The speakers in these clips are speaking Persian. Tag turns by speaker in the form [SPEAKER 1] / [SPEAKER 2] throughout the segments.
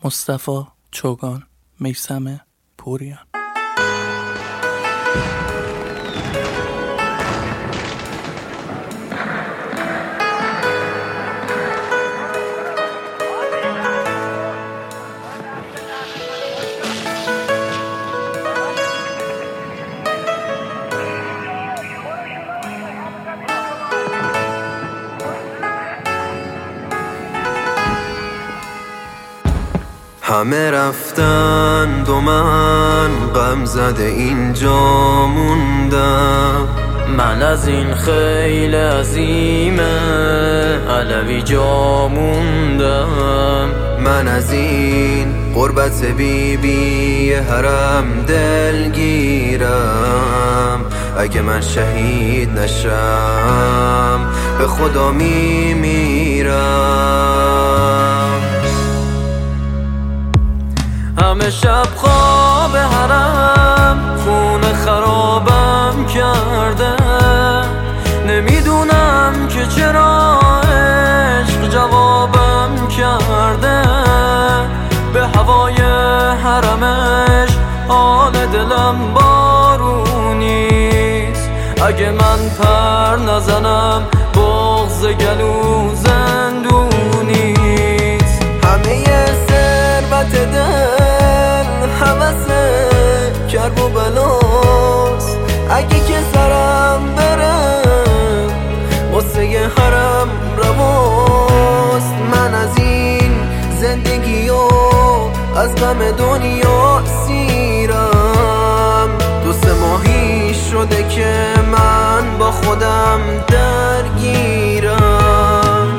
[SPEAKER 1] مصطفی چوگان، میثم پوریان.
[SPEAKER 2] همه رفتن و من غم زده اینجا موندم.
[SPEAKER 3] من از این خیل عظیم علوی جا موندم.
[SPEAKER 2] من از این غربت بیبی حرم دلگیرم. اگه من شهید نشم به خدا میمیرم.
[SPEAKER 3] همه شب خواب حرم خون خرابم کرده. نمیدونم که چرا عشق جوابم کرده. به هوای حرمش حال دلم بارونیست. اگه من پر نزنم بغض گلو زندونیست.
[SPEAKER 2] همه ثروت دل هوس کرب و بلاست. اگه که سرم بره واسه حرم رواست. من از این زندگی و از غم دنیا سیرم. 2-3 ماهی شده که من با خودم درگیرم.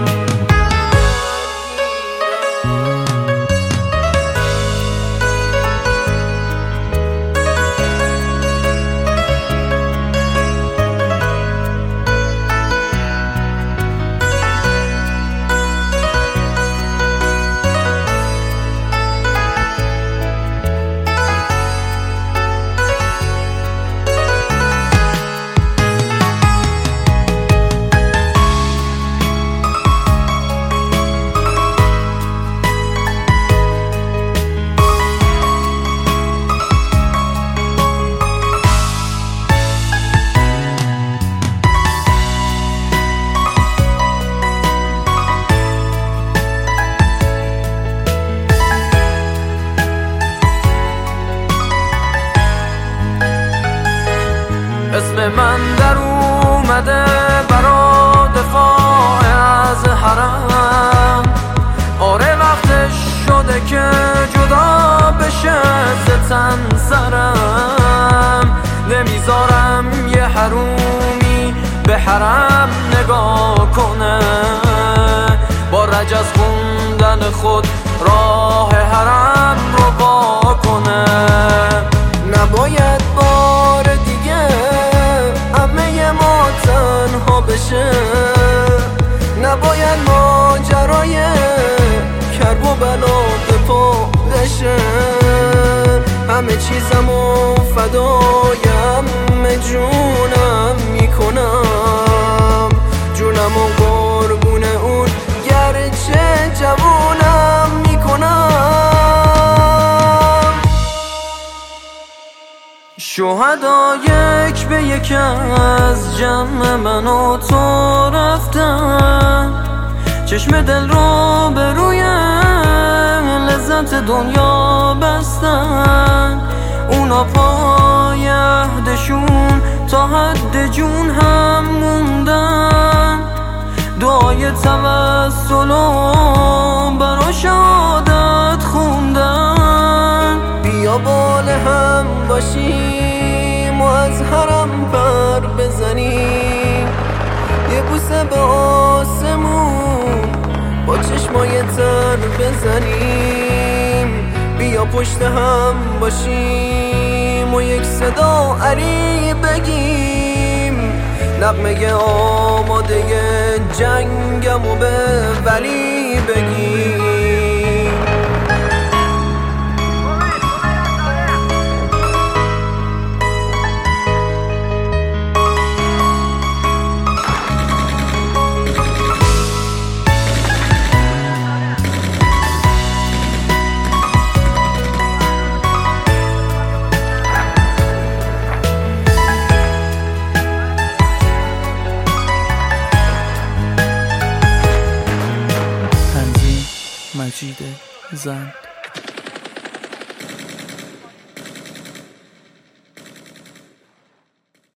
[SPEAKER 3] اسم من در اومده برا دفاع از حرم. آره وقتش شده که جدا بشه ز تن سرم. نمیذارم یه حرومی به حرم نگاه کنه. با رجز خوندن خود راه حرم رو با کنه.
[SPEAKER 2] نباید بار دیگه همه ما تنها بشه. نباید ماجرای کرب و بلا به پا بشه. همه چیزمو فدایم جونم میکنم. جونمو قربون اون گرچه جوونم میکنم.
[SPEAKER 3] شهدا یک به یک از جمع من و تو رفتن. چشم دل رو به روی لذت دنیا بستن. اونا پای عهدشون تا حد جون هم موندن. دعای توسل و برا شهادت خوندن.
[SPEAKER 2] بیا بال هم باشیم و از حرم پر بزنیم. یه بوسه به آسمون با چشمای تر بزنیم. بیا پشت هم باشیم و یک صدا علی بگیم. نغمه آماده جنگم و به ولی بگیم.
[SPEAKER 1] مجید زند.